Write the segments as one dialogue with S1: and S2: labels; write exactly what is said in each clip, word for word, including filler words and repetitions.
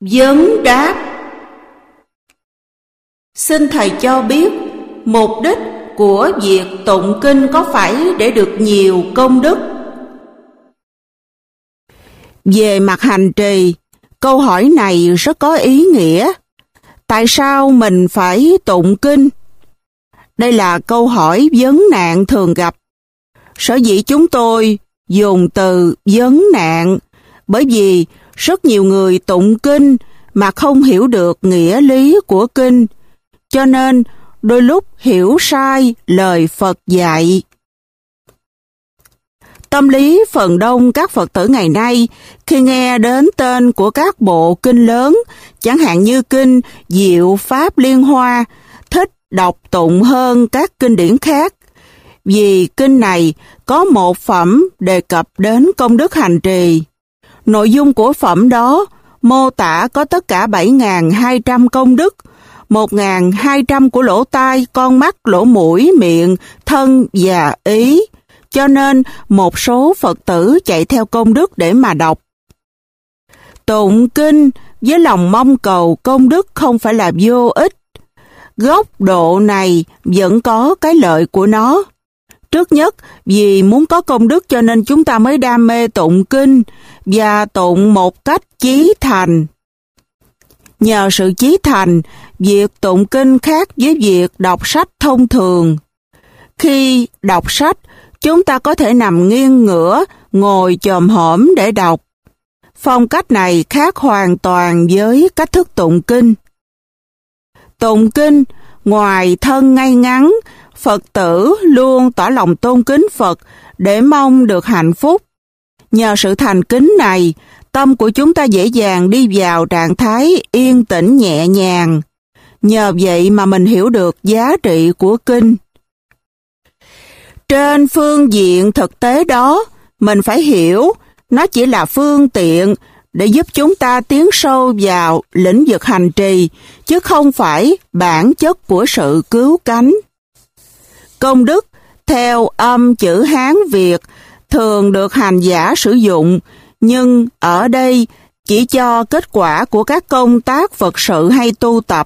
S1: Vấn đáp. Xin Thầy cho biết, mục đích của việc tụng kinh có phải để được nhiều công đức?
S2: Về mặt hành trì, câu hỏi này rất có ý nghĩa. Tại sao mình phải tụng kinh? Đây là câu hỏi vấn nạn thường gặp. Sở dĩ chúng tôi dùng từ vấn nạn bởi vì rất nhiều người tụng kinh mà không hiểu được nghĩa lý của kinh, cho nên đôi lúc hiểu sai lời Phật dạy. Tâm lý phần đông các Phật tử ngày nay khi nghe đến tên của các bộ kinh lớn, chẳng hạn như kinh Diệu Pháp Liên Hoa, thích đọc tụng hơn các kinh điển khác, vì kinh này có một phẩm đề cập đến công đức hành trì. Nội dung của phẩm đó mô tả có tất cả bảy nghìn hai trăm công đức, một nghìn hai trăm của lỗ tai, con mắt, lỗ mũi, miệng, thân và ý. Cho nên một số Phật tử chạy theo công đức để mà đọc. Tụng kinh với lòng mong cầu công đức không phải là vô ích. Góc độ này vẫn có cái lợi của nó. Trước nhất, vì muốn có công đức cho nên chúng ta mới đam mê tụng kinh và tụng một cách chí thành. Nhờ sự chí thành, việc tụng kinh khác với việc đọc sách thông thường. Khi đọc sách, chúng ta có thể nằm nghiêng ngửa, ngồi chồm hổm để đọc. Phong cách này khác hoàn toàn với cách thức tụng kinh. Tụng kinh, ngoài thân ngay ngắn, Phật tử luôn tỏ lòng tôn kính Phật để mong được hạnh phúc. Nhờ sự thành kính này, tâm của chúng ta dễ dàng đi vào trạng thái yên tĩnh nhẹ nhàng. Nhờ vậy mà mình hiểu được giá trị của kinh. Trên phương diện thực tế đó, mình phải hiểu nó chỉ là phương tiện để giúp chúng ta tiến sâu vào lĩnh vực hành trì, chứ không phải bản chất của sự cứu cánh. Công đức, theo âm chữ Hán Việt, thường được hành giả sử dụng, nhưng ở đây chỉ cho kết quả của các công tác Phật sự hay tu tập.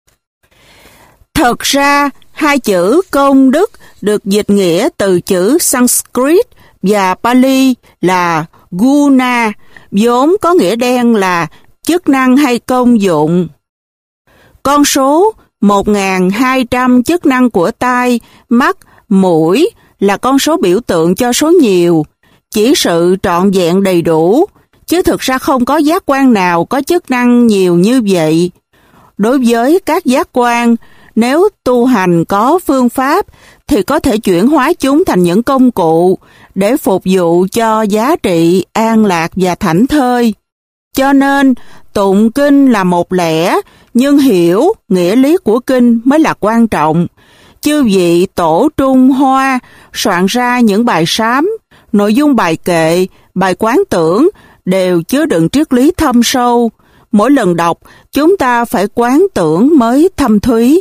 S2: Thật ra, hai chữ công đức được dịch nghĩa từ chữ Sanskrit và Pali là guna, vốn có nghĩa đen là chức năng hay công dụng. Con số một nghìn hai trăm chức năng của tai, mắt, mũi là con số biểu tượng cho số nhiều, chỉ sự trọn vẹn đầy đủ, chứ thực ra không có giác quan nào có chức năng nhiều như vậy. Đối với các giác quan, nếu tu hành có phương pháp thì có thể chuyển hóa chúng thành những công cụ để phục vụ cho giá trị an lạc và thảnh thơi. Cho nên, tụng kinh là một lẽ, nhưng hiểu nghĩa lý của kinh mới là quan trọng. Chư vị Tổ Trung Hoa soạn ra những bài sám, nội dung bài kệ, bài quán tưởng đều chứa đựng triết lý thâm sâu. Mỗi lần đọc, chúng ta phải quán tưởng mới thâm thúy.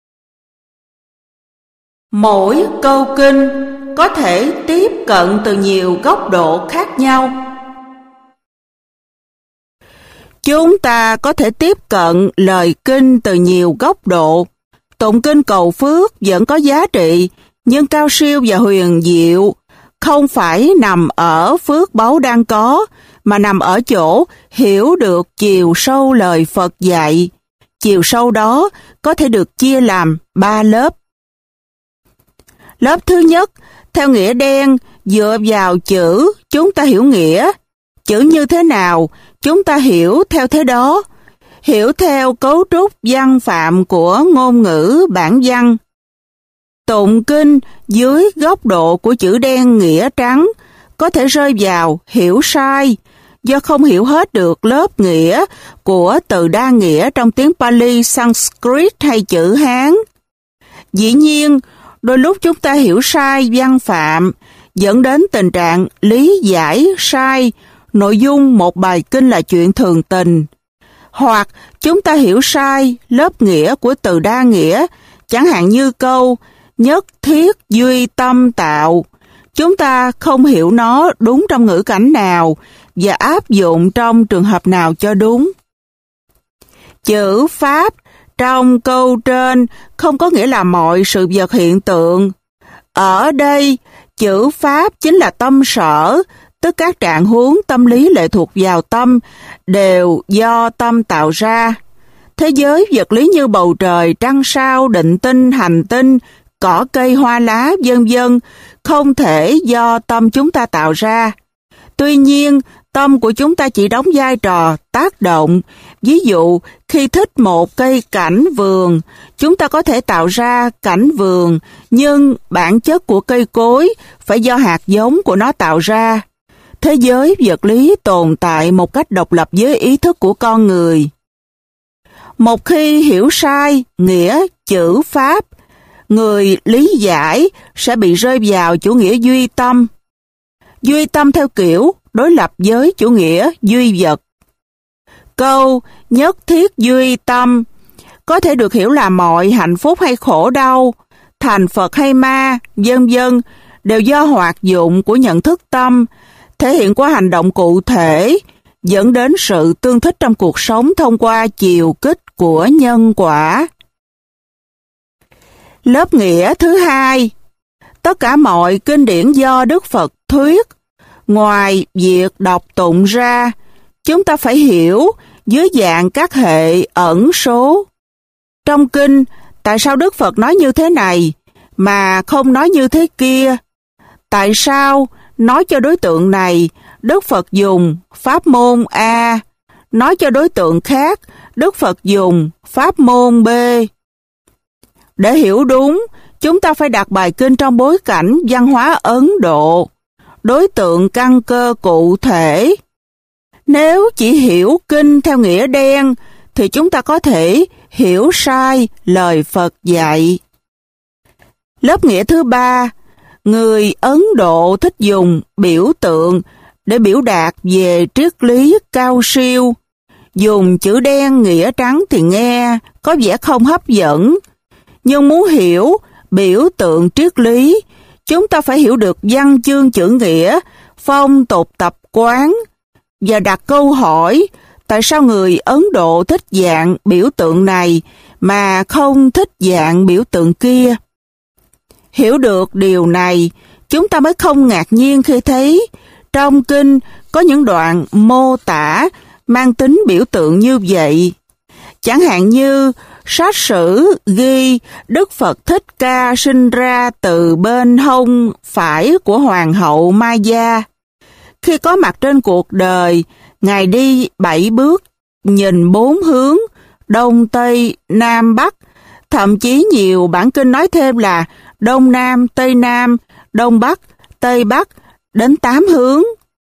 S1: Mỗi câu kinh có thể tiếp cận từ nhiều góc độ khác nhau.
S2: Chúng ta có thể tiếp cận lời kinh từ nhiều góc độ. Tụng kinh cầu phước vẫn có giá trị, nhưng cao siêu và huyền diệu không phải nằm ở phước báu đang có, mà nằm ở chỗ hiểu được chiều sâu lời Phật dạy. Chiều sâu đó có thể được chia làm ba lớp. Lớp thứ nhất, theo nghĩa đen, dựa vào chữ, chúng ta hiểu nghĩa. Chữ như thế nào, chúng ta hiểu theo thế đó. Hiểu theo cấu trúc văn phạm của ngôn ngữ bản văn. Tụng kinh dưới góc độ của chữ đen nghĩa trắng có thể rơi vào hiểu sai, do không hiểu hết được lớp nghĩa của từ đa nghĩa trong tiếng Pali, Sanskrit hay chữ Hán. Dĩ nhiên, đôi lúc chúng ta hiểu sai văn phạm, dẫn đến tình trạng lý giải sai, nội dung một bài kinh là chuyện thường tình. Hoặc chúng ta hiểu sai lớp nghĩa của từ đa nghĩa, chẳng hạn như câu nhất thiết duy tâm tạo. Chúng ta không hiểu nó đúng trong ngữ cảnh nào và áp dụng trong trường hợp nào cho đúng. Chữ Pháp trong câu trên không có nghĩa là mọi sự vật hiện tượng. Ở đây, chữ Pháp chính là tâm sở, tức các trạng huống tâm lý lệ thuộc vào tâm, đều do tâm tạo ra. Thế giới vật lý như bầu trời, trăng sao, định tinh, hành tinh, cỏ cây, hoa lá, vân vân không thể do tâm chúng ta tạo ra. Tuy nhiên, tâm của chúng ta chỉ đóng vai trò tác động. Ví dụ, khi thích một cây cảnh vườn, chúng ta có thể tạo ra cảnh vườn, nhưng bản chất của cây cối phải do hạt giống của nó tạo ra. Thế giới vật lý tồn tại một cách độc lập với ý thức của con người. Một khi hiểu sai nghĩa chữ Pháp, người lý giải sẽ bị rơi vào chủ nghĩa duy tâm. Duy tâm theo kiểu đối lập với chủ nghĩa duy vật. Câu nhất thiết duy tâm có thể được hiểu là mọi hạnh phúc hay khổ đau, thành Phật hay ma, vân vân đều do hoạt dụng của nhận thức tâm, thể hiện qua hành động cụ thể, dẫn đến sự tương thích trong cuộc sống thông qua chiều kích của nhân quả. Lớp nghĩa thứ hai, tất cả mọi kinh điển do Đức Phật thuyết, ngoài việc đọc tụng ra, chúng ta phải hiểu dưới dạng các hệ ẩn số. Trong kinh, tại sao Đức Phật nói như thế này mà không nói như thế kia? Tại sao nói cho đối tượng này Đức Phật dùng pháp môn A, nói cho đối tượng khác Đức Phật dùng pháp môn B? Để hiểu đúng, chúng ta phải đặt bài kinh trong bối cảnh văn hóa Ấn Độ, đối tượng căn cơ cụ thể. Nếu chỉ hiểu kinh theo nghĩa đen, thì chúng ta có thể hiểu sai lời Phật dạy. Lớp nghĩa thứ ba, người Ấn Độ thích dùng biểu tượng để biểu đạt về triết lý cao siêu. Dùng chữ đen nghĩa trắng thì nghe có vẻ không hấp dẫn, nhưng muốn hiểu biểu tượng triết lý, chúng ta phải hiểu được văn chương chữ nghĩa, phong tục tập quán, và đặt câu hỏi tại sao người Ấn Độ thích dạng biểu tượng này mà không thích dạng biểu tượng kia. Hiểu được điều này, chúng ta mới không ngạc nhiên khi thấy trong kinh có những đoạn mô tả mang tính biểu tượng như vậy. Chẳng hạn như sách sử ghi Đức Phật Thích Ca sinh ra từ bên hông phải của Hoàng hậu Maya. Khi có mặt trên cuộc đời, Ngài đi bảy bước, nhìn bốn hướng, Đông, Tây, Nam, Bắc. Thậm chí nhiều bản kinh nói thêm là Đông Nam, Tây Nam, Đông Bắc, Tây Bắc, đến tám hướng.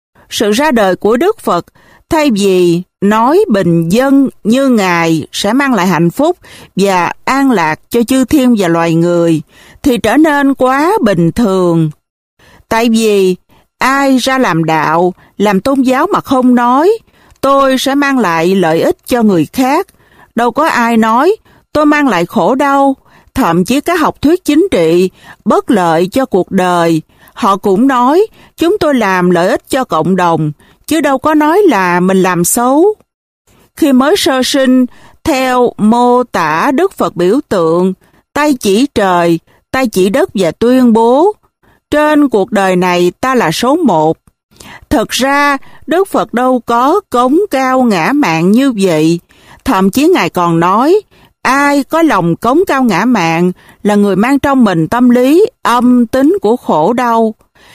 S2: Sự ra đời của Đức Phật, thay vì nói bình dân như Ngài sẽ mang lại hạnh phúc và an lạc cho chư thiên và loài người, thì trở nên quá bình thường. Tại vì ai ra làm đạo, làm tôn giáo mà không nói, tôi sẽ mang lại lợi ích cho người khác. Đâu có ai nói, tôi mang lại khổ đau. Thậm chí các học thuyết chính trị, bất lợi cho cuộc đời, họ cũng nói, chúng tôi làm lợi ích cho cộng đồng, chứ đâu có nói là mình làm xấu. Khi mới sơ sinh, theo mô tả Đức Phật biểu tượng, tay chỉ trời, tay chỉ đất và tuyên bố, trên cuộc đời này ta là số một. Thật ra, Đức Phật đâu có cống cao ngã mạn như vậy. Thậm chí Ngài còn nói, ai có lòng cống cao ngã mạn là người mang trong mình tâm lý âm tính của khổ đau.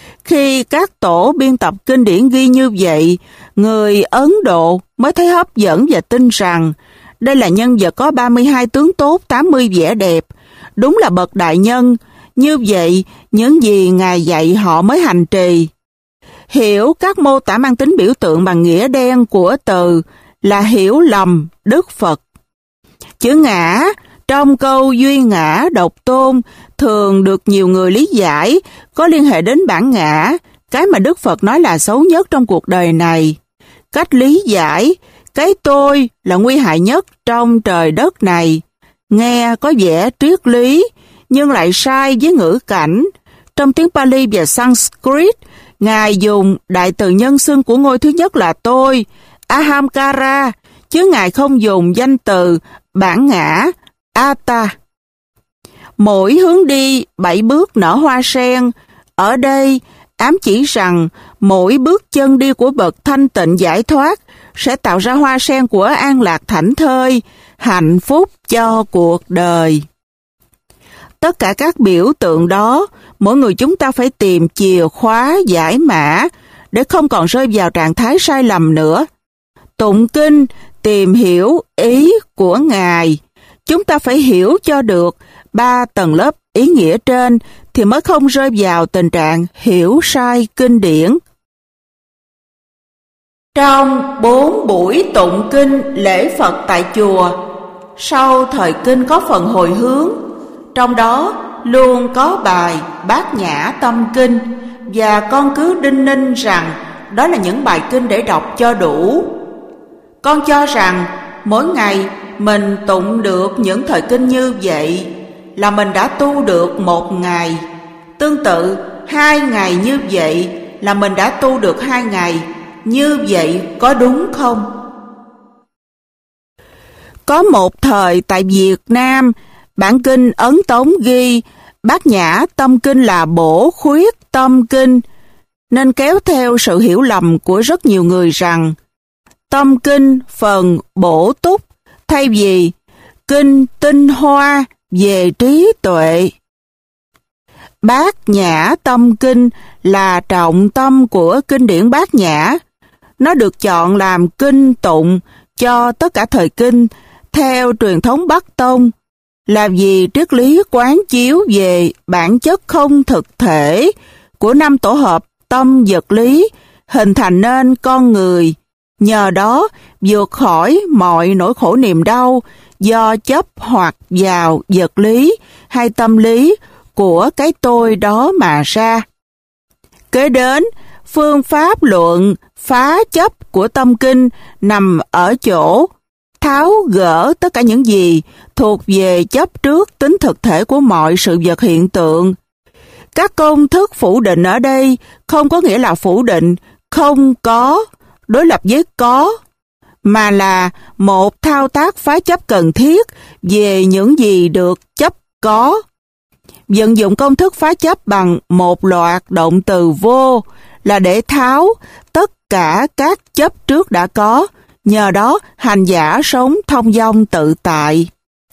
S2: Khi các tổ biên tập kinh điển ghi như vậy, người Ấn Độ mới thấy hấp dẫn và tin rằng đây là nhân vật có ba mươi hai tướng tốt, tám mươi vẻ đẹp. Đúng là bậc đại nhân. Như vậy, những gì Ngài dạy họ mới hành trì. Hiểu các mô tả mang tính biểu tượng bằng nghĩa đen của từ là hiểu lầm Đức Phật. Chữ ngã trong câu duy ngã độc tôn thường được nhiều người lý giải có liên hệ đến bản ngã, cái mà Đức Phật nói là xấu nhất trong cuộc đời này. Cách lý giải, cái tôi là nguy hại nhất trong trời đất này, nghe có vẻ triết lý, nhưng lại sai với ngữ cảnh. Trong tiếng Pali và Sanskrit, Ngài dùng đại từ nhân xưng của ngôi thứ nhất là tôi, Ahamkara, chứ Ngài không dùng danh từ bản ngã, Atta. Mỗi hướng đi bảy bước nở hoa sen, ở đây ám chỉ rằng mỗi bước chân đi của bậc thanh tịnh giải thoát sẽ tạo ra hoa sen của an lạc thảnh thơi, hạnh phúc cho cuộc đời. Tất cả các biểu tượng đó, mỗi người chúng ta phải tìm chìa khóa giải mã để không còn rơi vào trạng thái sai lầm nữa. Tụng kinh, tìm hiểu ý của Ngài. Chúng ta phải hiểu cho được ba tầng lớp ý nghĩa trên thì mới không rơi vào tình trạng hiểu sai kinh điển.
S1: Trong bốn buổi tụng kinh lễ Phật tại chùa, sau thời kinh có phần hồi hướng, trong đó luôn có bài Bát Nhã Tâm Kinh, và con cứ đinh ninh rằng đó là những bài kinh để đọc cho đủ. Con cho rằng mỗi ngày mình tụng được những thời kinh như vậy là mình đã tu được một ngày. Tương tự, hai ngày như vậy là mình đã tu được hai ngày. Như vậy có đúng không?
S2: Có một thời tại Việt Nam, bản kinh Ấn Tống ghi Bát Nhã Tâm Kinh là bổ khuyết tâm kinh, nên kéo theo sự hiểu lầm của rất nhiều người rằng tâm kinh phần bổ túc thay vì kinh tinh hoa về trí tuệ. Bát Nhã Tâm Kinh là trọng tâm của kinh điển Bát Nhã. Nó được chọn làm kinh tụng cho tất cả thời kinh theo truyền thống Bắc Tông, là vì triết lý quán chiếu về bản chất không thực thể của năm tổ hợp tâm vật lý hình thành nên con người, nhờ đó vượt khỏi mọi nỗi khổ niềm đau do chấp hoặc vào vật lý hay tâm lý của cái tôi đó mà ra. Kế đến, phương pháp luận phá chấp của tâm kinh nằm ở chỗ tháo gỡ tất cả những gì thuộc về chấp trước tính thực thể của mọi sự vật hiện tượng. Các công thức phủ định ở đây không có nghĩa là phủ định không có đối lập với có, mà là một thao tác phá chấp cần thiết về những gì được chấp có. Vận dụng công thức phá chấp bằng một loạt động từ vô là để tháo tất cả các chấp trước đã có, nhờ đó hành giả sống thông dong tự tại.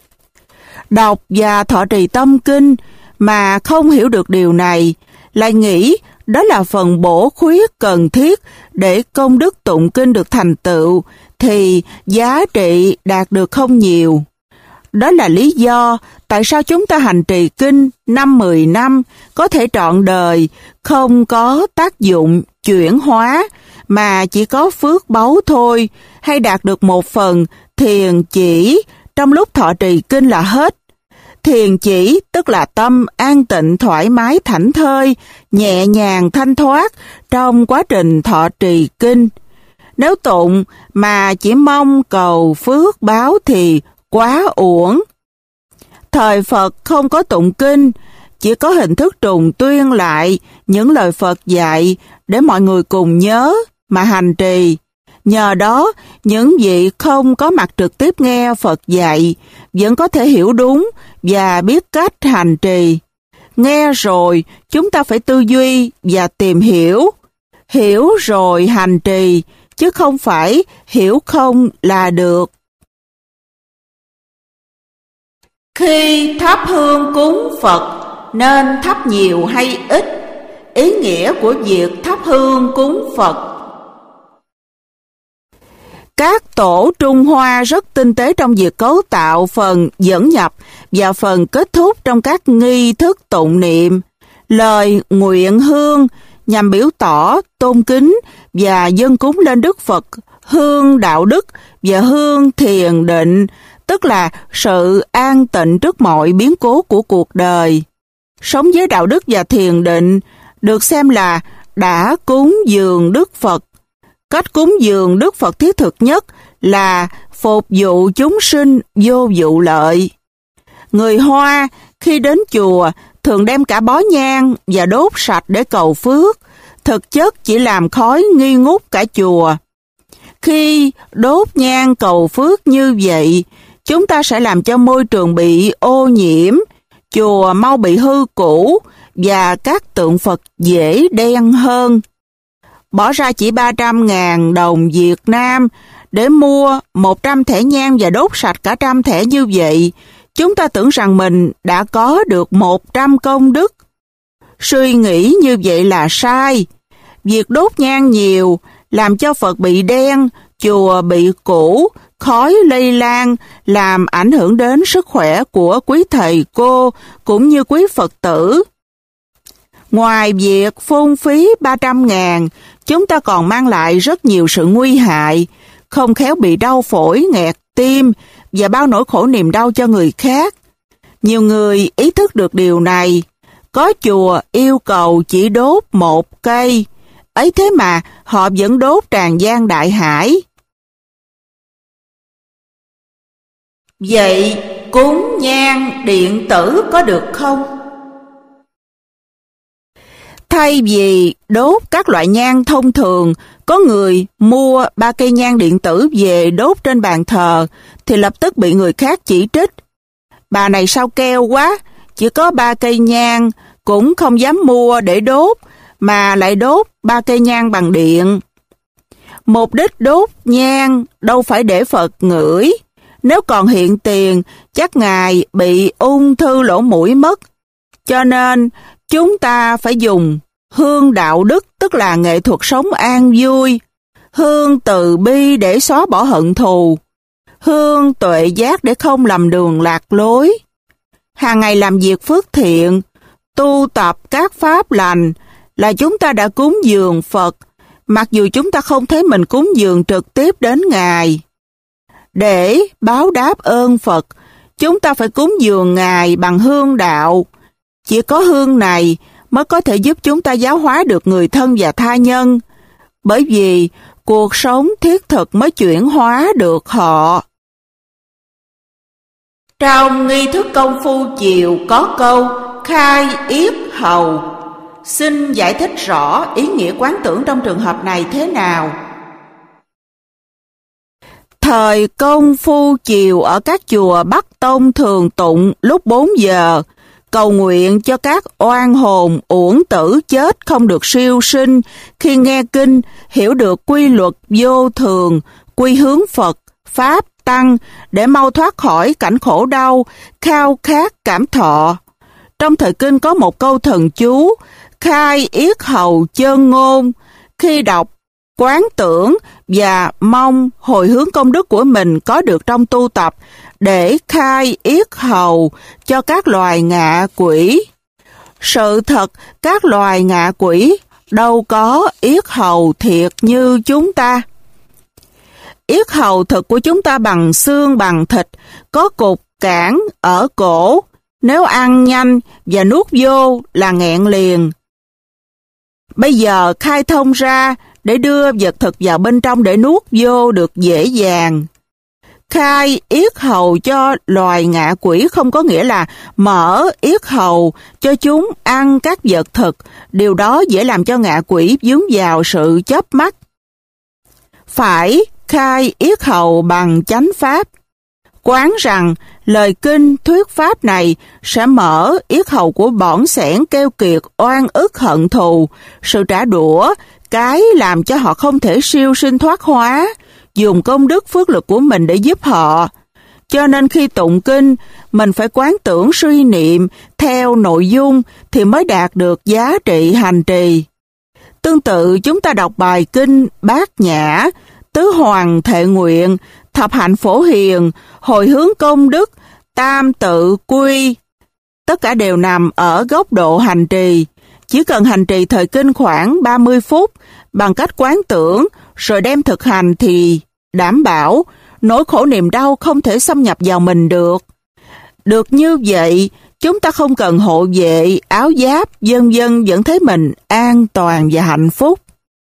S2: Đọc và thọ trì tâm kinh mà không hiểu được điều này, lại nghĩ đó là phần bổ khuyết cần thiết để công đức tụng kinh được thành tựu, thì giá trị đạt được không nhiều. Đó là lý do tại sao chúng ta hành trì kinh năm mười năm có thể trọn đời không có tác dụng chuyển hóa, mà chỉ có phước báu thôi, hay đạt được một phần thiền chỉ trong lúc thọ trì kinh là hết. Thiền chỉ tức là tâm an tịnh thoải mái thảnh thơi, nhẹ nhàng thanh thoát trong quá trình thọ trì kinh. Nếu tụng mà chỉ mong cầu phước báo thì quá uổng. Thời Phật không có tụng kinh, chỉ có hình thức trùng tuyên lại những lời Phật dạy để mọi người cùng nhớ mà hành trì. Nhờ đó, những vị không có mặt trực tiếp nghe Phật dạy vẫn có thể hiểu đúng và biết cách hành trì. Nghe rồi, chúng ta phải tư duy và tìm hiểu. Hiểu rồi hành trì, chứ không phải hiểu không là được.
S1: Khi thắp hương cúng Phật nên thắp nhiều hay ít? Ý nghĩa của việc thắp hương cúng Phật.
S2: Các tổ Trung Hoa rất tinh tế trong việc cấu tạo phần dẫn nhập và phần kết thúc trong các nghi thức tụng niệm. Lời nguyện hương nhằm biểu tỏ tôn kính và dâng cúng lên Đức Phật, hương đạo đức và hương thiền định, tức là sự an tịnh trước mọi biến cố của cuộc đời. Sống với đạo đức và thiền định được xem là đã cúng dường Đức Phật. Cách cúng dường Đức Phật thiết thực nhất là phục vụ chúng sinh vô vụ lợi. Người Hoa khi đến chùa thường đem cả bó nhang và đốt sạch để cầu phước, thực chất chỉ làm khói nghi ngút cả chùa. Khi đốt nhang cầu phước như vậy, chúng ta sẽ làm cho môi trường bị ô nhiễm, chùa mau bị hư cũ và các tượng Phật dễ đen hơn. Bỏ ra chỉ ba trăm ngàn đồng Việt Nam để mua một trăm thẻ nhang và đốt sạch cả trăm thẻ như vậy, chúng ta tưởng rằng mình đã có được một trăm công đức. Suy nghĩ như vậy là sai. Việc đốt nhang nhiều làm cho Phật bị đen, chùa bị cũ, khói lây lan, làm ảnh hưởng đến sức khỏe của quý thầy cô cũng như quý Phật tử. Ngoài việc phung phí ba trăm ngàn, chúng ta còn mang lại rất nhiều sự nguy hại, không khéo bị đau phổi, nghẹt tim và bao nỗi khổ niềm đau cho người khác. Nhiều người ý thức được điều này. Có chùa yêu cầu chỉ đốt một cây, ấy thế mà họ vẫn đốt tràn gian đại hải.
S1: Vậy cúng nhang điện tử có được không?
S2: Thay vì đốt các loại nhang thông thường, có người mua ba cây nhang điện tử về đốt trên bàn thờ thì lập tức bị người khác chỉ trích. Bà này sao keo quá, chỉ có ba cây nhang cũng không dám mua để đốt mà lại đốt ba cây nhang bằng điện. Mục đích đốt nhang đâu phải để Phật ngửi. Nếu còn hiện tiền, chắc Ngài bị ung thư lỗ mũi mất. Cho nên, chúng ta phải dùng hương đạo đức, tức là nghệ thuật sống an vui, hương từ bi để xóa bỏ hận thù, hương tuệ giác để không lầm đường lạc lối. Hàng ngày làm việc phước thiện, tu tập các pháp lành là chúng ta đã cúng dường Phật, mặc dù chúng ta không thấy mình cúng dường trực tiếp đến Ngài. Để báo đáp ơn Phật, chúng ta phải cúng dường Ngài bằng hương đạo. Chỉ có hương này mới có thể giúp chúng ta giáo hóa được người thân và tha nhân, bởi vì cuộc sống thiết thực mới chuyển hóa được họ.
S1: Trong nghi thức công phu chiều có câu khai yết hầu. Xin giải thích rõ ý nghĩa quán tưởng trong trường hợp này thế nào?
S2: Thời công phu chiều ở các chùa Bắc Tông thường tụng lúc bốn giờ, cầu nguyện cho các oan hồn uổng tử chết không được siêu sinh khi nghe kinh, hiểu được quy luật vô thường, quy hướng Phật, Pháp, Tăng để mau thoát khỏi cảnh khổ đau, khao khát cảm thọ. Trong thời kinh có một câu thần chú, khai yết hầu chơn ngôn, khi đọc, quán tưởng và mong hồi hướng công đức của mình có được trong tu tập để khai yết hầu cho các loài ngạ quỷ. Sự thật, các loài ngạ quỷ đâu có yết hầu thiệt như chúng ta. Yết hầu thực của chúng ta bằng xương bằng thịt, có cục cản ở cổ, nếu ăn nhanh và nuốt vô là nghẹn liền. Bây giờ khai thông ra để đưa vật thực vào bên trong để nuốt vô được dễ dàng. Khai yết hầu cho loài ngạ quỷ không có nghĩa là mở yết hầu cho chúng ăn các vật thực, điều đó dễ làm cho ngạ quỷ vướng vào sự chấp mắc. Phải khai yết hầu bằng chánh pháp, quán rằng lời kinh thuyết pháp này sẽ mở yết hầu của bỏng sẻn keo kiệt oan ức hận thù, sự trả đũa, cái làm cho họ không thể siêu sinh thoát hóa, dùng công đức phước lực của mình để giúp họ. Cho nên khi tụng kinh, mình phải quán tưởng suy niệm theo nội dung thì mới đạt được giá trị hành trì. Tương tự chúng ta đọc bài kinh Bát Nhã, Tứ Hoàng Thệ Nguyện, Thập Hạnh Phổ Hiền, hồi hướng công đức, Tam Tự Quy. Tất cả đều nằm ở góc độ hành trì. Chỉ cần hành trì thời kinh khoảng ba mươi phút bằng cách quán tưởng rồi đem thực hành thì đảm bảo nỗi khổ niềm đau không thể xâm nhập vào mình được. Được như vậy, chúng ta không cần hộ vệ, áo giáp, vân vân vẫn thấy mình an toàn và hạnh phúc.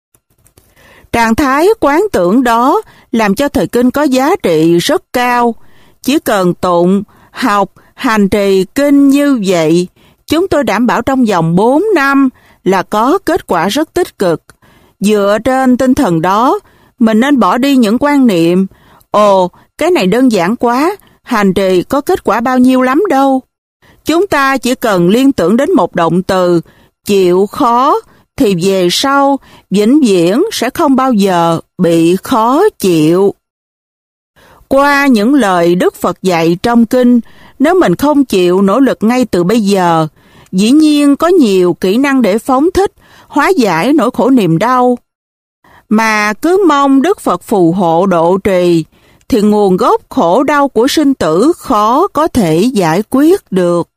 S2: Trạng thái quán tưởng đó làm cho thời kinh có giá trị rất cao. Chỉ cần tụng, học, hành trì kinh như vậy, chúng tôi đảm bảo trong vòng bốn năm là có kết quả rất tích cực. Dựa trên tinh thần đó, mình nên bỏ đi những quan niệm, ồ, cái này đơn giản quá, hành trì có kết quả bao nhiêu lắm đâu. Chúng ta chỉ cần liên tưởng đến một động từ, chịu khó, thì về sau, vĩnh viễn sẽ không bao giờ bị khó chịu. Qua những lời Đức Phật dạy trong kinh, nếu mình không chịu nỗ lực ngay từ bây giờ, dĩ nhiên có nhiều kỹ năng để phóng thích, hóa giải nỗi khổ niềm đau. Mà cứ mong Đức Phật phù hộ độ trì, thì nguồn gốc khổ đau của sinh tử khó có thể giải quyết được.